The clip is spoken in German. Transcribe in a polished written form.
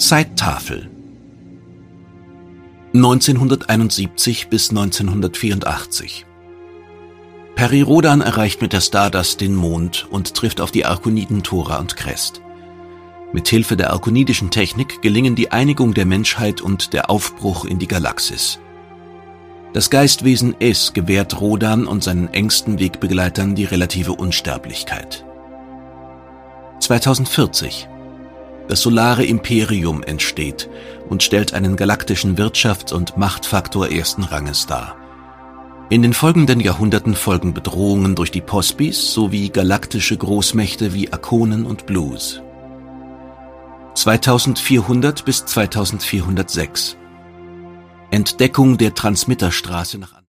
Zeittafel 1971 bis 1984. Peri Rodan erreicht mit der Stardust den Mond und trifft auf die Arkoniden Thora und Crest. Mit Hilfe der arkonidischen Technik gelingen die Einigung der Menschheit und der Aufbruch in die Galaxis. Das Geistwesen Es gewährt Rodan und seinen engsten Wegbegleitern die relative Unsterblichkeit. 2040. Das Solare Imperium entsteht und stellt einen galaktischen Wirtschafts- und Machtfaktor ersten Ranges dar. In den folgenden Jahrhunderten folgen Bedrohungen durch die Pospis sowie galaktische Großmächte wie Akonen und Blues. 2400 bis 2406. Entdeckung der Transmitterstraße nach